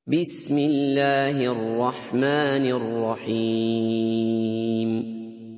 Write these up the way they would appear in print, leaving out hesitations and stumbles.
بسم الله الرحمن الرحيم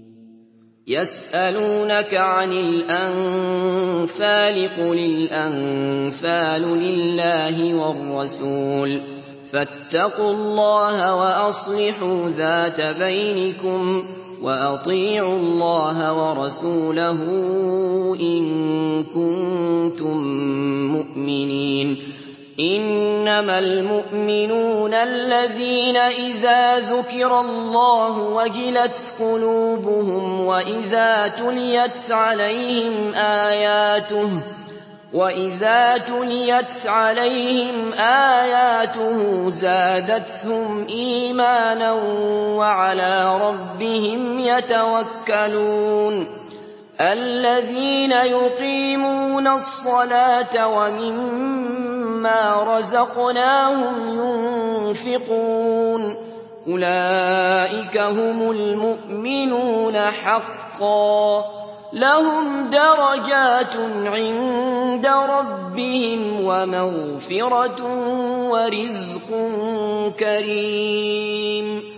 يسألونك عن الأنفال قل الأنفال لله والرسول فاتقوا الله وأصلحوا ذات بينكم وأطيعوا الله ورسوله إن كنتم مؤمنين إنما المؤمنون الذين إذا ذكر الله وجلت قلوبهم وإذا تليت عليهم آياته زادتهم إيمانا وعلى ربهم يتوكلون الذين يقيمون الصلاة ومما رزقناهم ينفقون أولئك هم المؤمنون حقا لهم درجات عند ربهم ومغفرة ورزق كريم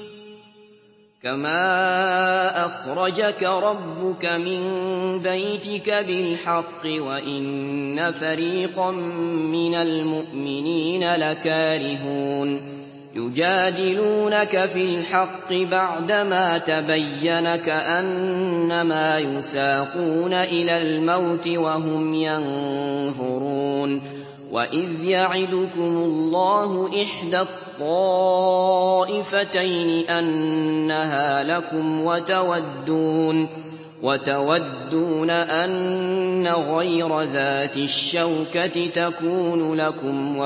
كما أخرجك ربك من بيتك بالحق وإن فريقا من المؤمنين لكارهون يجادلونك في الحق بعدما تبين كأنما يساقون إلى الموت وهم ينظرون وإذ يعدكم الله إحدى الطائفتين أنها لكم وتودون أن غير ذات الشوكة تكون لكم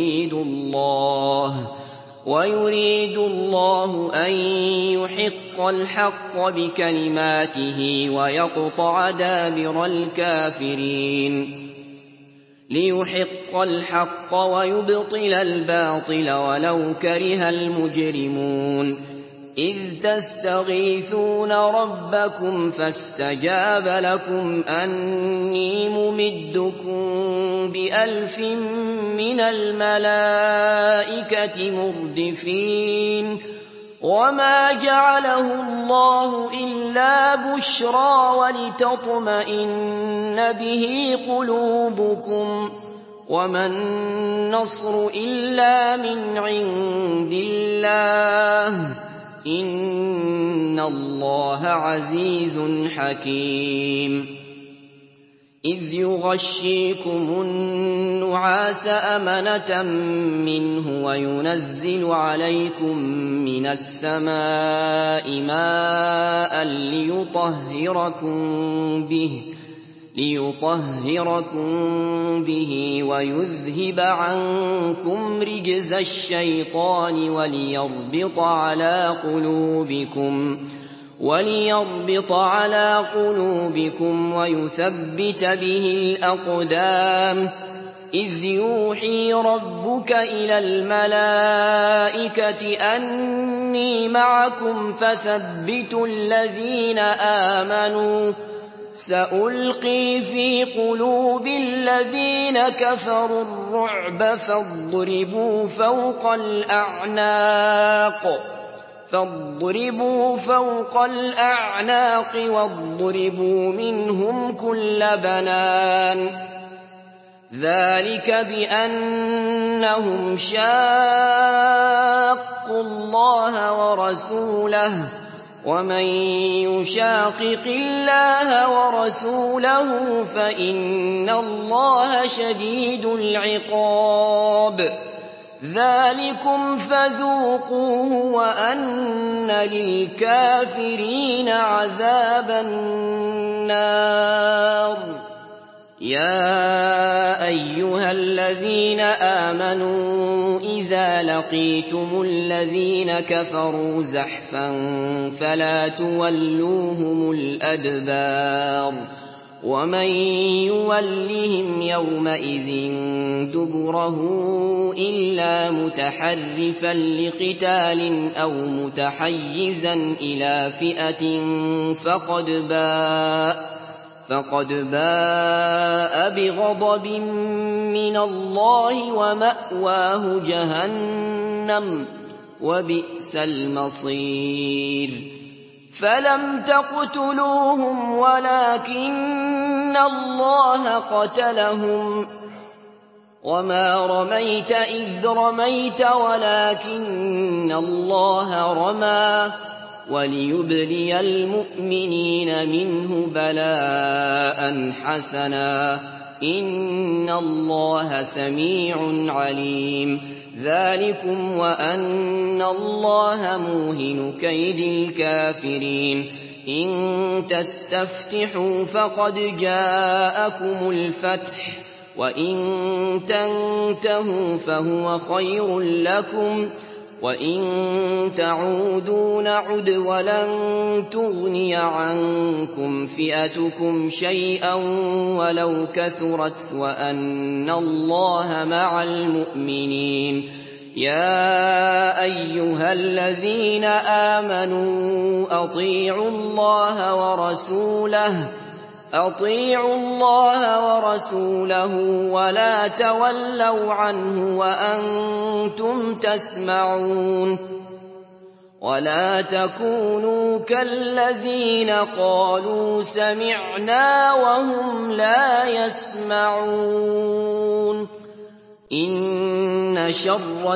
ويريد الله أن يحق الحق بكلماته ويقطع دابر الكافرين ليحق الحق ويبطل الباطل ولو كره المجرمون إذ تستغيثون ربكم فاستجاب لكم أني ممدكم ب1000 من الملائكة مردفين وما جعله الله إلا بشرى ولتطمئن به قلوبكم وما النصر إلا من عند الله إن الله عزيز حكيم إذ يغشيكم النعاس أمنة منه وينزل عليكم من السماء ماء ليطهركم به ويذهب عنكم رجز الشيطان وليربط على قلوبكم ويثبت به الأقدام إذ يوحي ربك إلى الملائكة أني معكم فثبتوا الذين آمنوا سألقي في قلوب الذين كفروا الرعب فاضربوا فوق الأعناق واضربوا منهم كل بنان ذلك بأنهم شاقوا الله ورسوله ومن يشاقق الله ورسوله فإن الله شديد العقاب ذلكم فذوقوه وأن للكافرين عذاب النار يا أيها الذين آمنوا إذا لقيتم الذين كفروا زحفا فلا تولوهم الأدبار ومن يولهم يومئذ دبره إلا متحرفا لقتال أو متحيزا إلى فئة فقد باء بغضب من الله ومأواه جهنم وبئس المصير فلم تقتلوهم ولكن الله قتلهم وما رميت إذ رميت ولكن الله رمى وليبلي المؤمنين منه بلاء حسنا إن الله سميع عليم ذلكم وأن الله موهن كيد الكافرين إن تستفتحوا فقد جاءكم الفتح وإن تنتهوا فهو خير لكم وإن تعودوا نعد ولن تغني عنكم فئتكم شيئا ولو كثرت وأن الله مع المؤمنين يا أيها الذين آمنوا أطيعوا الله ورسوله ولا تولوا عنه وأنتم تسمعون ولا تكونوا كالذين قالوا سمعنا وهم لا يسمعون إن شر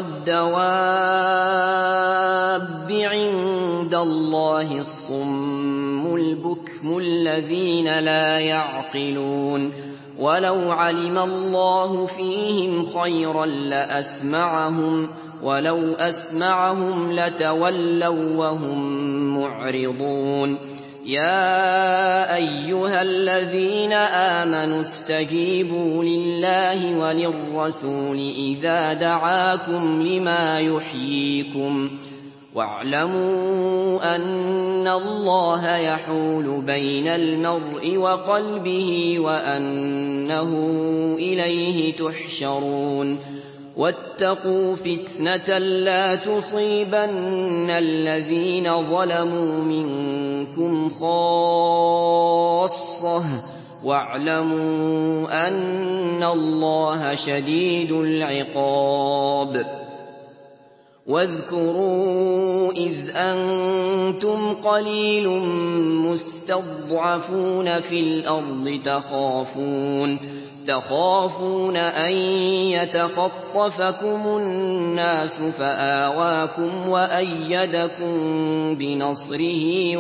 الدواب عند الله الصم البكم الذين لا يعقلون ولو علم الله فيهم خيرا لأسمعهم ولو أسمعهم لتولوا وهم معرضون يا أيها الذين آمنوا استجيبوا لله وللرسول إذا دعاكم لما يحييكم واعلموا أن الله يحول بين المرء وقلبه وأنه إليه تحشرون واتقوا فتنة لا تصيبن الذين ظلموا منكم خاصة واعلموا أن الله شديد العقاب واذكروا إذ أنتم قليل مستضعفون في الأرض تخافون أن يتخطفكم الناس فآواكم وأيدكم بنصره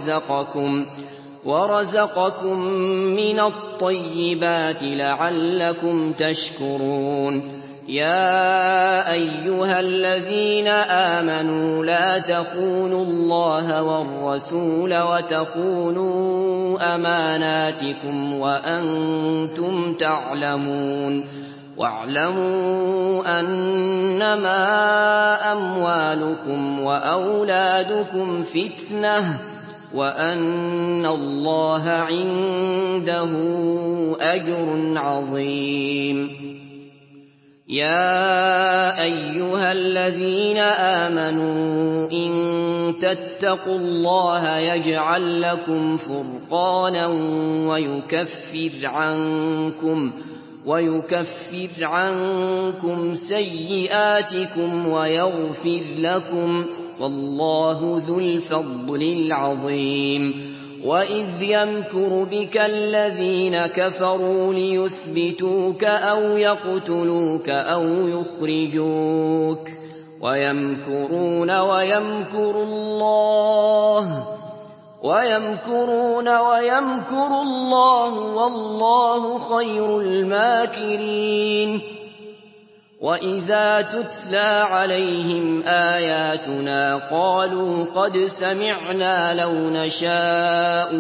ورزقكم من الطيبات لعلكم تشكرون يا أيها الذين آمنوا لا تخونوا الله والرسول وتخونوا أماناتكم وأنتم تعلمون واعلموا أنما أموالكم وأولادكم فتنة وأن الله عنده أجر عظيم يا أيها الذين آمنوا إن تتقوا الله يجعل لكم فرقانا ويكفر عنكم سيئاتكم ويغفر لكم والله ذو الفضل العظيم وإذ يمكر بك الذين كفروا ليثبتوك أو يقتلوك أو يخرجوك ويمكرون ويمكر الله والله خير الماكرين وإذا تتلى عليهم آياتنا قالوا قد سمعنا لو نشاء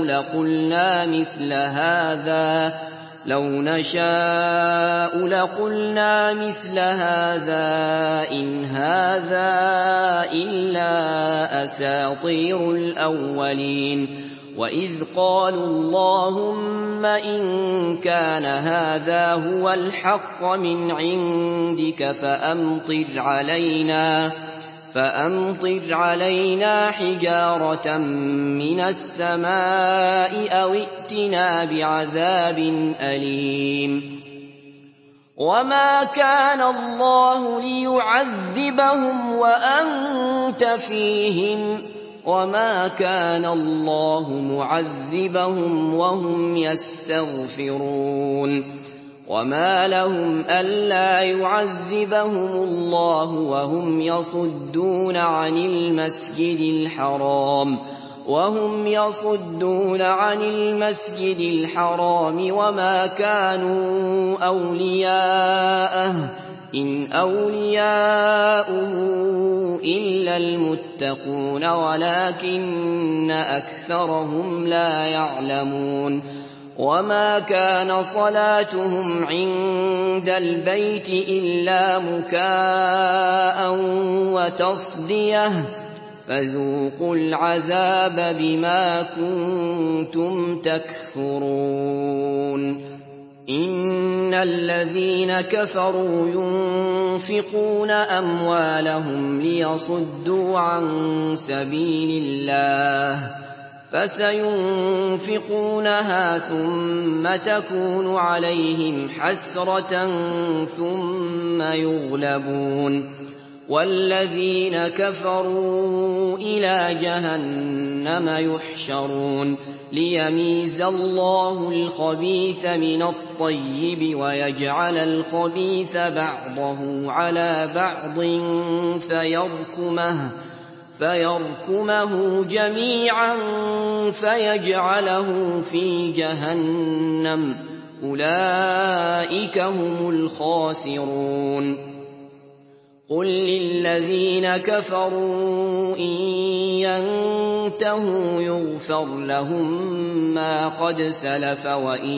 لقلنا مثل هذا إن هذا إلا أساطير الأولين وإذ قالوا اللهم إن كان هذا هو الحق من عندك فأمطر علينا حجارة من السماء أو ائتنا بعذاب أليم وما كان الله ليعذبهم وأنت فيهم وما كان الله معذبهم وهم يستغفرون وما لهم ألا يعذبهم الله وهم يصدون عن المسجد الحرام وما كانوا أولياءه إن أولياؤه إلا المتقون ولكن أكثرهم لا يعلمون وما كان صلاتهم عند البيت إلا مكاء وتصدية فذوقوا العذاب بما كنتم تكفرون إن الذين كفروا ينفقون أموالهم ليصدوا عن سبيل الله فسينفقونها ثم تكون عليهم حسرة ثم يغلبون والذين كفروا إلى جهنم يحشرون ليميز الله الخبيث من الطيب ويجعل الخبيث بعضه على بعض فيركمه جميعا فيجعله في جهنم أولئك هم الخاسرون قل للذين كفروا إن ينتهوا يغفر لهم ما قد سلف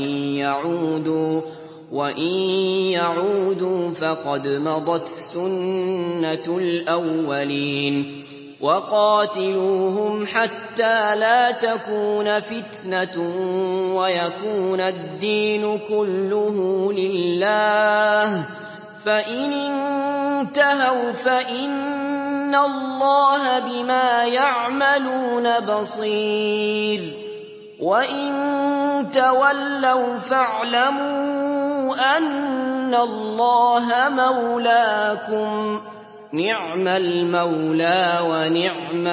وإن يعودوا فقد مضت سنة الأولين وقاتلوهم حتى لا تكون فتنة ويكون الدين كله لله فإن انتهوا فإن الله بما يعملون بصير وإن تولوا فاعلموا أن الله مولاكم نعم المولى ونعم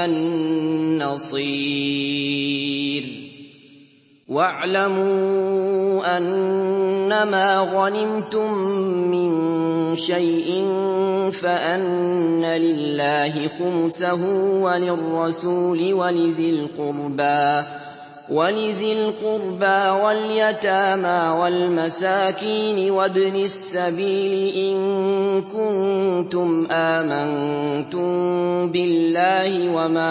النصير واعلموا أنما غنمتم من شيء فأن لله خمسه وللرسول ولذي القربى واليتامى والمساكين وابن السبيل إن كنتم آمنتم بالله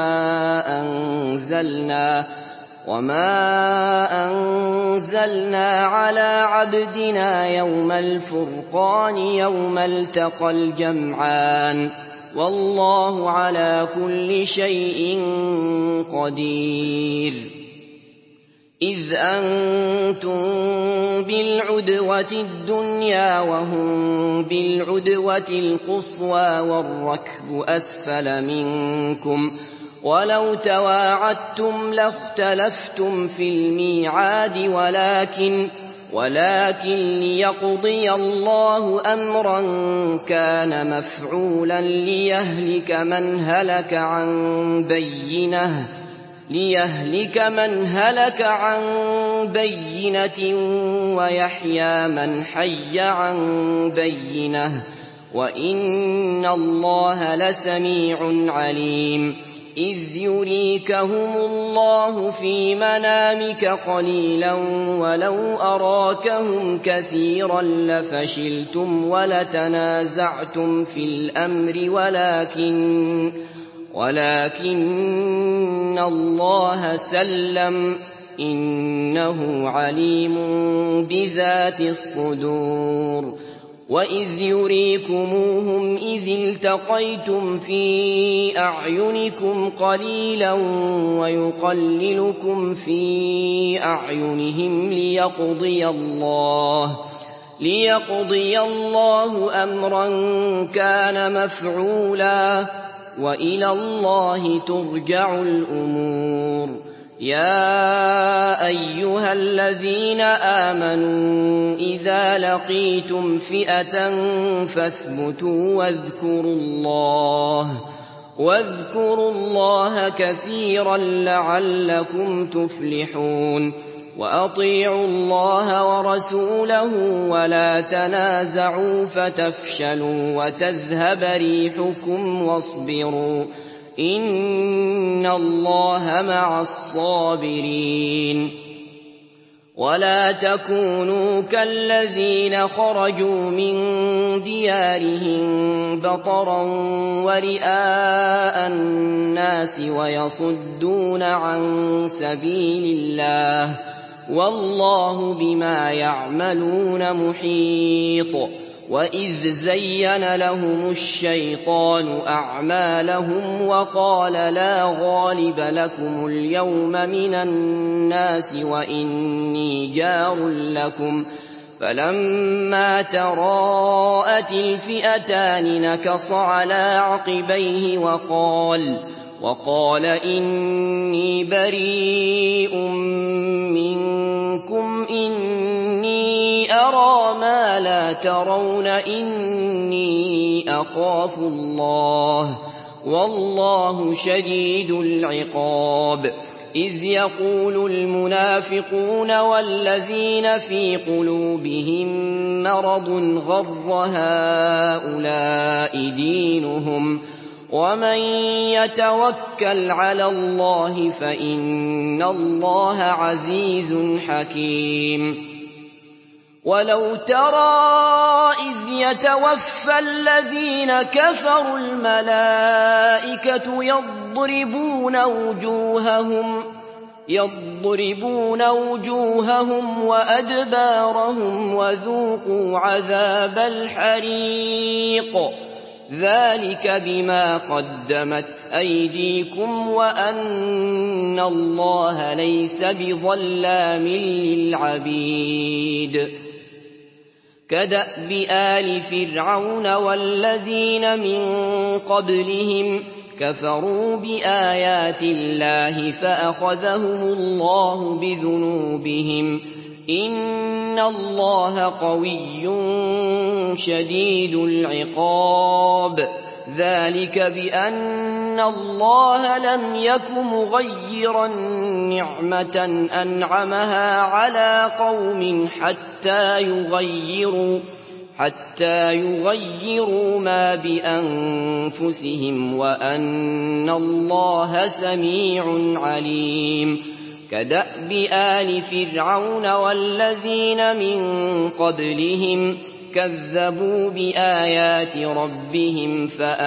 وما أنزلنا على عبدنا يوم الفرقان يوم التقى الجمعان والله على كل شيء قدير إذ أنتم بالعدوة الدنيا وهم بالعدوة القصوى والركب أسفل منكم ولو تواعدتم لاختلفتم في الميعاد ولكن ليقضي الله أمرا كان مفعولا ليهلك من هلك عن بينة ويحيى من حي عن بينة وإن الله لسميع عليم إذ يريكهم الله في منامك قليلا ولو أراكهم كثيرا لفشلتم ولتنازعتم في الأمر ولكن الله سلم إنه عليم بذات الصدور وإذ يريكموهم إذ التقيتم في أعينكم قليلا ويقللكم في أعينهم ليقضي الله أمرا كان مفعولا وَإِلَى اللَّهِ تُرْجَعُ الْأُمُورُ يَا أَيُّهَا الَّذِينَ آمَنُوا إِذَا لَقِيتُمْ فِئَةً فَاثْبُتُوا وَاذْكُرُوا اللَّهَ كَثِيرًا لَّعَلَّكُمْ تُفْلِحُونَ وَأَطِيعُوا اللَّهَ وَرَسُولَهُ وَلَا تَنَازَعُوا فَتَفْشَلُوا وَتَذْهَبَ رِيحُكُمْ وَاصْبِرُوا إِنَّ اللَّهَ مَعَ الصَّابِرِينَ وَلَا تَكُونُوا كَالَّذِينَ خَرَجُوا مِن دِيَارِهِم بَطَرًا وَرِئَاءَ النَّاسِ وَيَصُدُّونَ عَن سَبِيلِ اللَّهِ وَاللَّهُ بِمَا يَعْمَلُونَ مُحِيطٌ وَإِذْ زَيَّنَ لَهُمُ الشَّيْطَانُ أَعْمَالَهُمْ وَقَالَ لَا غَالِبَ لَكُمُ الْيَوْمَ مِنَ النَّاسِ وَإِنِّي جَارٌ لَّكُمْ فَلَمَّا تَرَاءَتِ الْفِئَتَانِ نَكَصَ عَلَىٰ عَقِبَيْهِ وَقَالَ إِنِّي بَرِيءٌ مِّنكُمْ إِنِّي أَرَىٰ مَا لَا تَرَوْنَ إِنِّي أَخَافُ اللَّهَ وَاللَّهُ شَدِيدُ الْعِقَابِ إِذْ يَقُولُ الْمُنَافِقُونَ وَالَّذِينَ فِي قُلُوبِهِم مَّرَضٌ غَرَّ هَٰؤُلَاءِ دِينُهُمْ وَمَن يَتَوَكَّلْ عَلَى اللَّهِ فَإِنَّ اللَّهَ عَزِيزٌ حَكِيمٌ وَلَوْ تَرَىٰ إِذْ يَتَوَفَّى الَّذِينَ كَفَرُوا الْمَلَائِكَةُ يَضْرِبُونَ وُجُوهَهُمْ وَأَدْبَارَهُمْ وَذُوقُوا عَذَابَ الْحَرِيقِ ذَٰلِكَ بِمَا قَدَّمَتْ أَيْدِيكُمْ وَأَنَّ اللَّهَ لَيْسَ بِظَلَّامٍ لِّلْعَبِيدِ كَدَأْبِ آلِ فِرْعَوْنَ وَالَّذِينَ مِن قَبْلِهِمْ كَفَرُوا بِآيَاتِ اللَّهِ فَأَخَذَهُمُ اللَّهُ بِذُنُوبِهِمْ إِنَّ اللَّهَ قَوِيٌّ شَدِيدُ الْعِقَابِ ذَٰلِكَ بِأَنَّ اللَّهَ لَمْ يَكُ مُغَيِّرًا نِّعْمَةً أَنْعَمَهَا عَلَىٰ قَوْمٍ حَتَّىٰ يُغَيِّرُوا مَا بِأَنفُسِهِمْ وَأَنَّ اللَّهَ سَمِيعٌ عَلِيمٌ كَدَأْبِ آلِ فِرْعَوْنَ وَالَّذِينَ مِن قَبْلِهِمْ كَذَّبُوا بِآيَاتِ رَبِّهِمْ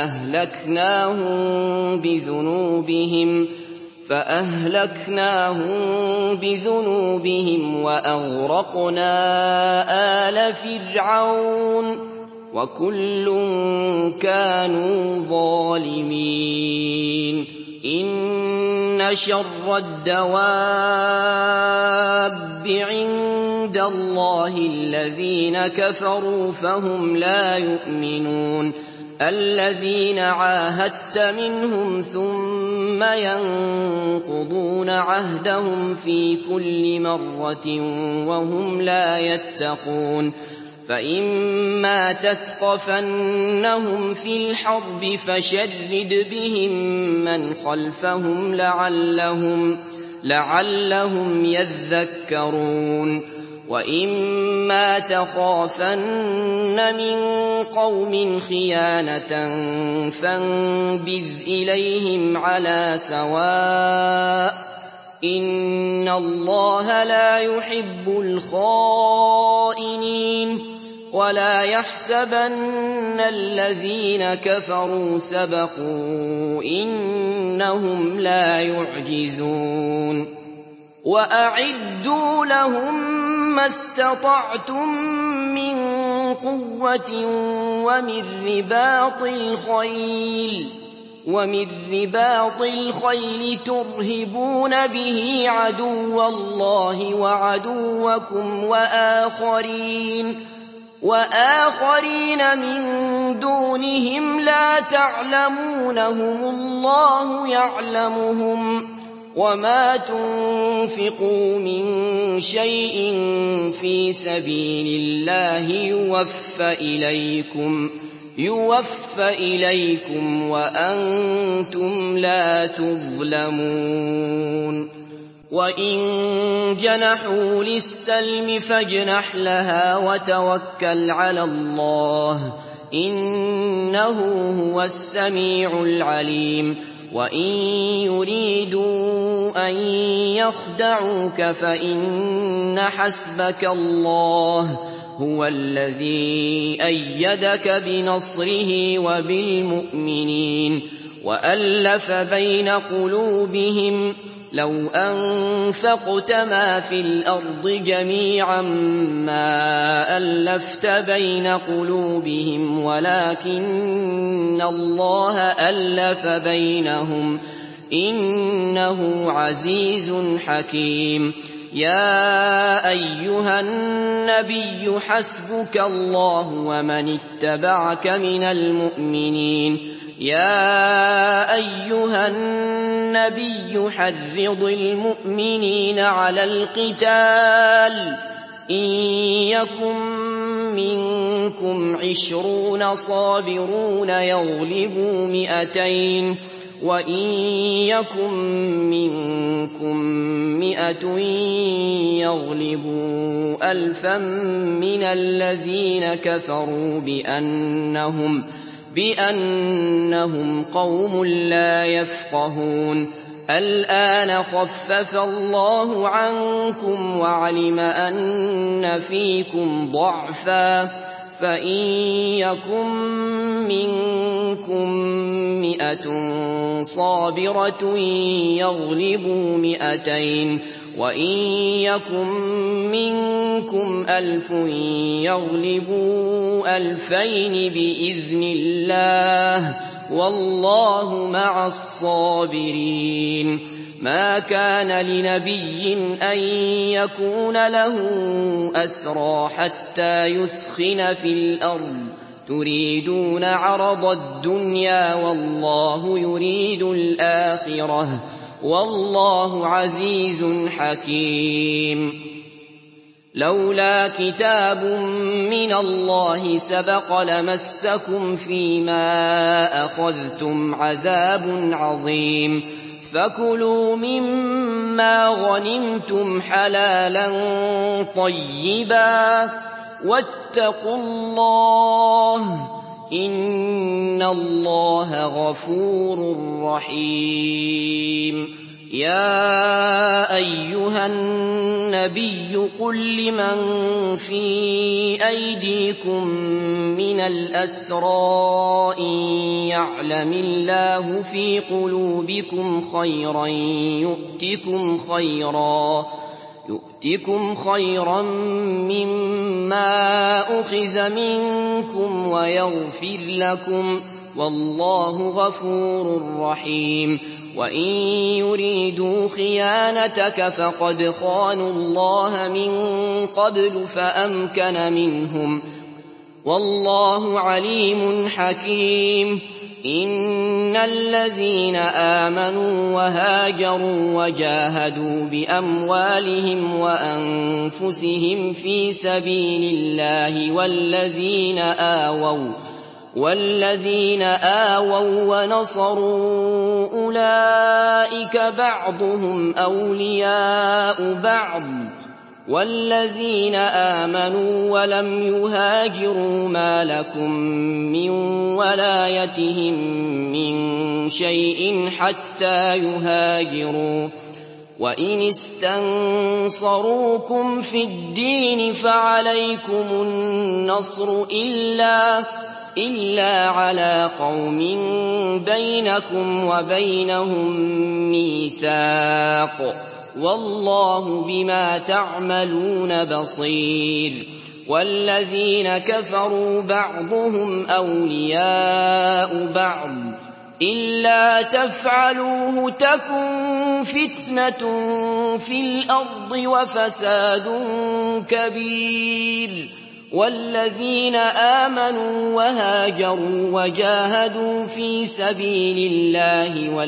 فَأَهْلَكْنَاهُم بِذُنُوبِهِمْ وَأَغْرَقْنَا آلَ فِرْعَوْنَ وَكُلٌّ كَانُوا ظَالِمِينَ إِنَّ شَرَّ الدَّوَابِّ عِندَ اللَّهِ الَّذِينَ كَفَرُوا فَهُمْ لَا يُؤْمِنُونَ الَّذِينَ عَاهَدتَّ مِنْهُمْ ثُمَّ يَنقُضُونَ عَهْدَهُمْ فِي كُلِّ مَرَّةٍ وَهُمْ لَا يَتَّقُونَ فَإِمَّا تَثْقَفَنَّهُمْ فِي الْحَرْبِ فَشَرِّدْ بِهِم مَّنْ خَلْفَهُمْ لَعَلَّهُمْ يَذَّكَّرُونَ وَإِمَّا تَخَافَنَّ مِن قَوْمٍ خِيَانَةً فَانبِذْ إِلَيْهِمْ عَلَىٰ سَوَاءٍ ۚ إِنَّ اللَّهَ لَا يُحِبُّ الْخَائِنِينَ وَلَا يَحْسَبَنَّ الَّذِينَ كَفَرُوا سَبَقُوا إِنَّهُمْ لَا يُعْجِزُونَ وَأَعِدُّوا لَهُم مَّا اسْتَطَعْتُم مِّن قُوَّةٍ وَمِن رِّبَاطِ الْخَيْلِ تُرْهِبُونَ بِهِ عَدُوَّ اللَّهِ وَعَدُوَّكُمْ وآخرين من دونهم لا تعلمونهم الله يعلمهم ۚ وما تنفقوا من شيء في سبيل الله يوفى إليكم وأنتم لا تظلمون. وإن جنحوا للسلم فاجنح لها وتوكل على الله، إنه هو السميع العليم. وإن يريدوا أن يخدعوك فإن حسبك الله هو الذي أيدك بنصره وبالمؤمنين. وألف بين قلوبهم، لو أنفقت ما في الأرض جميعا ما ألفت بين قلوبهم ولكن الله ألف بينهم، إنه عزيز حكيم. يا أيها النبي حسبك الله ومن اتبعك من المؤمنين. يا أيها النبي حرض المؤمنين على القتال، إن يكن منكم 20 صابرون يغلبوا 200، وإن يكن منكم 100 يغلبوا 1000 من الذين كفروا بأنهم قوم لا يفقهون. الآن خفف الله عنكم وعلم أن فيكم ضعفا، فإن يكن منكم 100 صابرة يغلبوا 200، وإن يكن منكم 1000 يغلبوا 2000 بإذن الله، والله مع الصابرين. ما كان لنبي أن يكون له أسرى حتى يثخن في الأرض، تريدون عرض الدنيا والله يريد الآخرة، والله عزيز حكيم. لولا كتاب من الله سبق لمسكم فيما أخذتم عذاب عظيم. فكلوا مما غنمتم حلالا طيبا واتقوا الله، إن الله غفور رحيم. يا أيها النبي قل لمن في أيديكم من الأسرى إن يعلم الله في قلوبكم خيرا يؤتكم خيرا مما أخذ منكم ويغفر لكم، والله غفور رحيم. وإن يريدوا خيانتك فقد خانوا الله من قبل فأمكن منهم، والله عليم حكيم. إن الذين آمنوا وهاجروا وجاهدوا بأموالهم وأنفسهم في سبيل الله والذين آووا ونصروا أولئك بعضهم أولياء بعض، والذين آمنوا ولم يهاجروا ما لكم من ولايتهم من شيء حتى يهاجروا، وإن استنصروكم في الدين فعليكم النصر إلا على قوم بينكم وبينهم ميثاق، والله بما تعملون بصير. والذين كفروا بعضهم أولياء بعض، إلا تفعلوه تكن فتنة في الأرض وفساد كبير، والذين آمنوا وهاجروا وجاهدوا في سبيل الله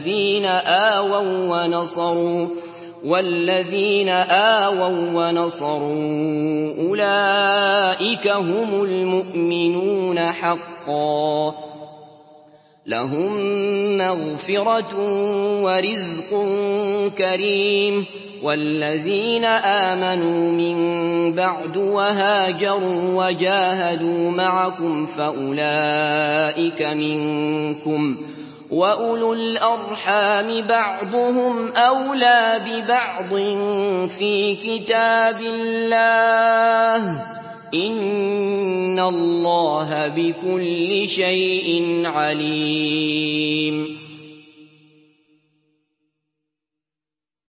والذين آووا ونصروا أولئك هم المؤمنون حقا لهم مغفرة ورزق كريم والذين آمنوا من بعد وهاجروا وجاهدوا معكم فأولئك منكم وأولو الأرحام بعضهم أولى ببعض في كتاب الله إن الله بكل شيء عليم